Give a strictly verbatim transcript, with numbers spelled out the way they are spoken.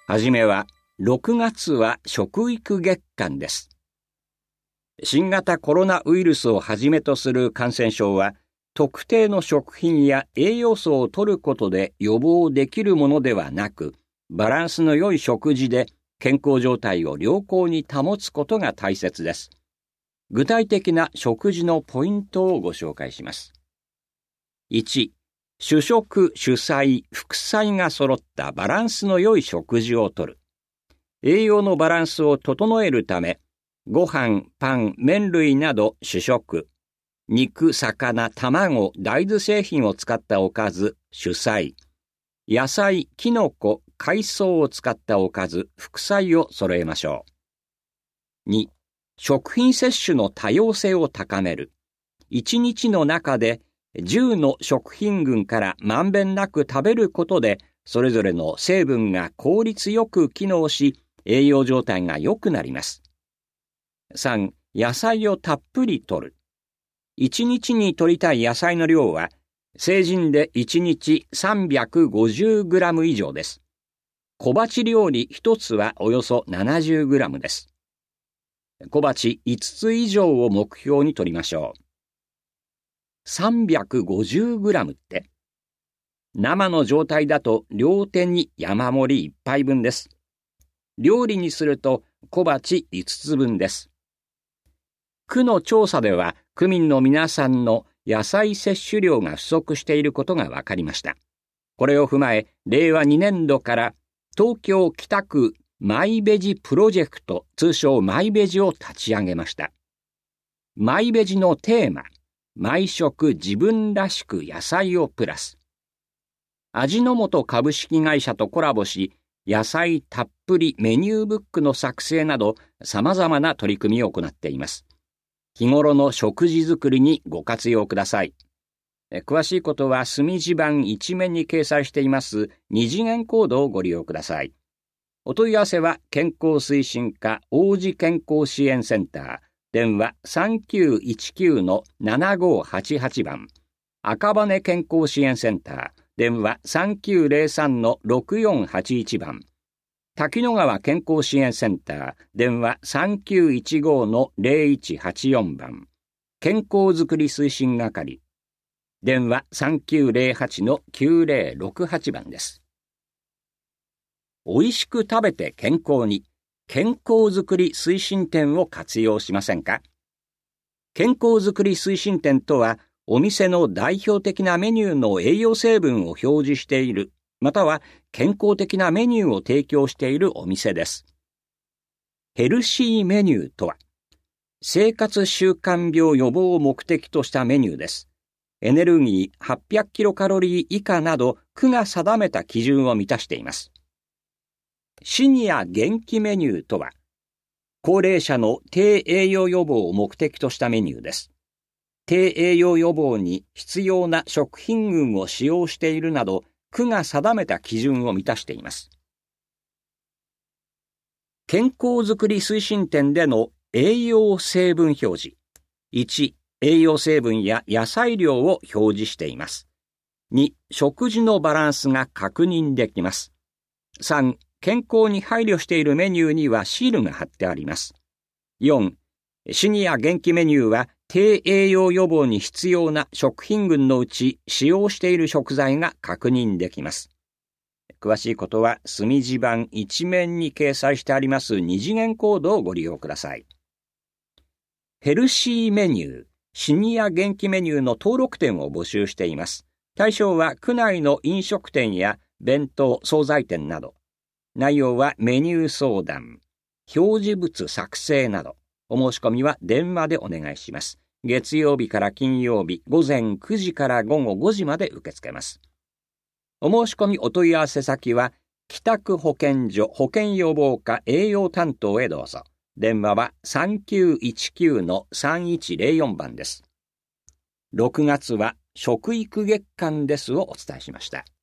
はじめは、ろくがつは食育月間です。新型コロナウイルスをはじめとする感染症は、特定の食品や栄養素を摂ることで予防できるものではなく、バランスの良い食事で健康状態を良好に保つことが大切です。具体的な食事のポイントをご紹介します。いち、主食、主菜、副菜が揃ったバランスの良い食事をとる。栄養のバランスを整えるため、ご飯、パン、麺類など主食、肉、魚、卵、大豆製品を使ったおかず、主菜、野菜、キノコ、海藻を使ったおかず、副菜を揃えましょう。に、食品摂取の多様性を高める。いちにちの中でじゅうの食品群からまんべんなく食べることで、それぞれの成分が効率よく機能し、栄養状態が良くなります。さん、野菜をたっぷり摂る。いちにちに摂りたい野菜の量は、成人でいちにち さんびゃくごじゅうグラム 以上です。小鉢料理ひとつはおよそ ななじゅうグラム です。小鉢いつつ以上を目標に摂りましょう。さんびゃくごじゅうグラム って、生の状態だと両手に山盛りいっぱい分です。料理にすると小鉢いつつぶんです。区の調査では、区民の皆さんの野菜摂取量が不足していることが分かりました。これを踏まえ、れいわにねんどから東京北区マイベジプロジェクト、通称マイベジを立ち上げました。マイベジのテーマ、毎食自分らしく野菜をプラス。味の素株式会社とコラボし、野菜たっぷりメニューブックの作成など様々な取り組みを行っています。日頃の食事作りにご活用ください。詳しいことは墨字版一面に掲載しています二次元コードをご利用ください。お問い合わせは健康推進課王子健康支援センター、電話 さんきゅういちきゅうのななごはちはち 番、赤羽健康支援センター、電話 さんきゅうぜろさんのろくよんはちいち 番、滝野川健康支援センター、電話 さんきゅういちごのぜろいちはちよん 番、健康づくり推進係、電話 さんきゅうぜろはちのきゅうぜろろくはち 番です。おいしく食べて健康に、健康づくり推進展を活用しませんか？健康づくり推進展とは、お店の代表的なメニューの栄養成分を表示している、または健康的なメニューを提供しているお店です。ヘルシーメニューとは、生活習慣病予防を目的としたメニューです。エネルギーはっぴゃくキロカロリー以下など、区が定めた基準を満たしています。シニア元気メニューとは、高齢者の低栄養予防を目的としたメニューです。低栄養予防に必要な食品群を使用しているなど、区が定めた基準を満たしています。健康づくり推進展での栄養成分表示。いち、栄養成分や野菜量を表示しています。に、食事のバランスが確認できます。さん、健康に配慮しているメニューにはシールが貼ってあります。よん、シニア元気メニューは低栄養予防に必要な食品群のうち使用している食材が確認できます。詳しいことは墨字版一面に掲載してあります二次元コードをご利用ください。ヘルシーメニュー、シニア元気メニューの登録店を募集しています。対象は区内の飲食店や弁当、惣菜店など。内容はメニュー相談、表示物作成など。お申し込みは電話でお願いします。月曜日から金曜日、午前くじから午後ごじまで受け付けます。お申し込みお問い合わせ先は、北区保健所保健予防課栄養担当へどうぞ。電話は さんきゅういちきゅうのさんいちぜろよん 番です。ろくがつは食育月間ですをお伝えしました。